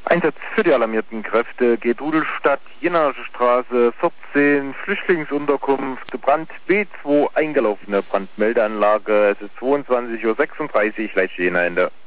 Einsatz für die alarmierten Kräfte, Gedrudelstadt, Jennersche Straße, 14, Flüchtlingsunterkunft, Brand B2, eingelaufene Brandmeldeanlage, es ist 22:36 Uhr, Leitstelle Jena Ende.